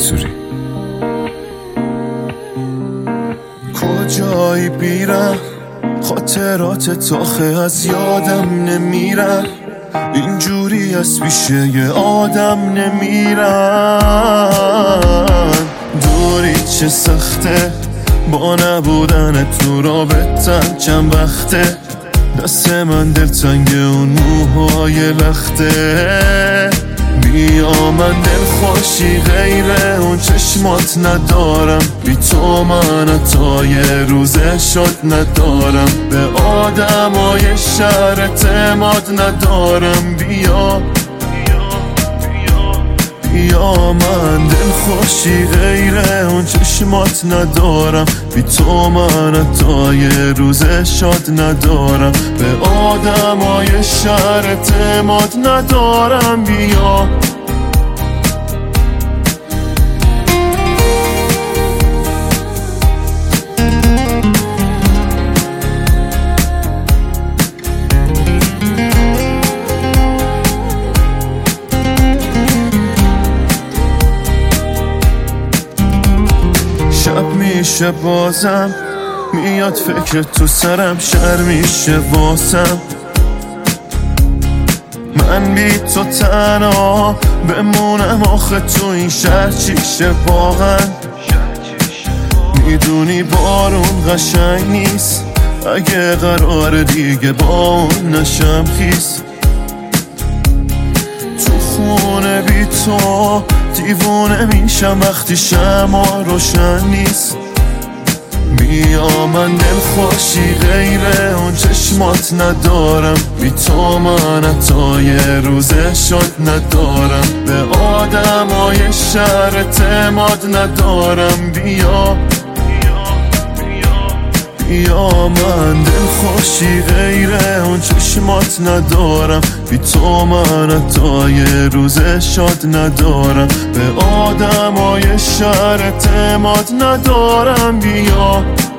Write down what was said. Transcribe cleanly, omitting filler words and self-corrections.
منصوری. کجایی بیرم خاطرات تاخه از یادم نمیرن، اینجوری از پیش یه آدم نمیرن. دوری چه سخته با نبودن تو رابطم، چند وقته دست من دلتنگ اون موهای لخته. بیا من دل خوشی غیره اون چشمات ندارم، بی تو من حتی یه روزه شد ندارم. به آدمای شهر اعتماد ندارم. بیا من دل خوشی غیره اون چشمات ندارم، بی تو من حتی یه روزه شاد ندارم. به آدمای شهر اعتماد ندارم. بیا شب میشه بازم میاد فکر تو سرم، شر میشه واسم من بی تو تنها بمونم. آخه تو این شهر چیشه واقعا؟ میدونی بارون قشنگ نیست اگه قرار دیگه با اون نشم خیس. تو خونه بی تو دیوونه میشم وقتی شمع روشن نیست. بیا من دل خوشی غیره اون چشمات ندارم، بی تو من حتی یه روزه شد ندارم. به آدمای شهر اعتماد ندارم. بیا من دل خوشی غیره اون چشمات ندارم، بی تو من حتی یه روزه شاد ندارم. به آدمای شهر اعتماد ندارم. بیا